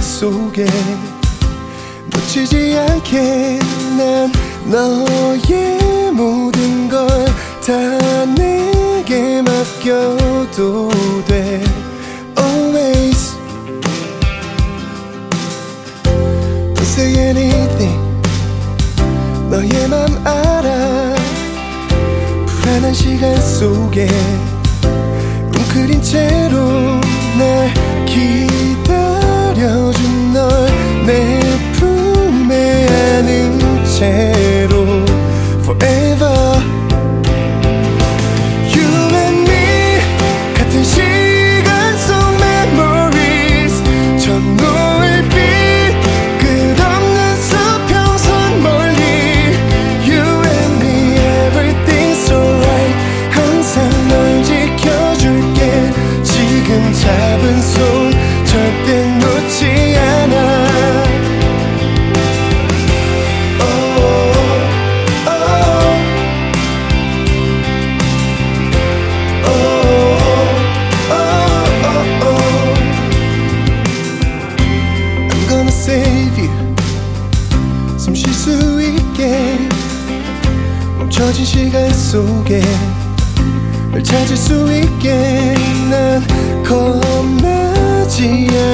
속에 놓치지 않게 난 너의 모든 걸 다 내게 맡겨도 돼. Always Don't say anything. 너의 맘 알아. 불안한 시간 속에 웅크린 채로 날 기다려준 널 내 품에 안은 채로 Forever You and me 같은 시간 속 memories 저 노을빛 끝없는 수평선 멀리 You and me everything's alright 항상 널 지켜줄게 지금 잡은 손 절대 놓지 않아. I'm gonna save you. 숨 쉴 수 있게 멈춰진 시간 속에 널 찾을 수 있게 난 겁나지 않아.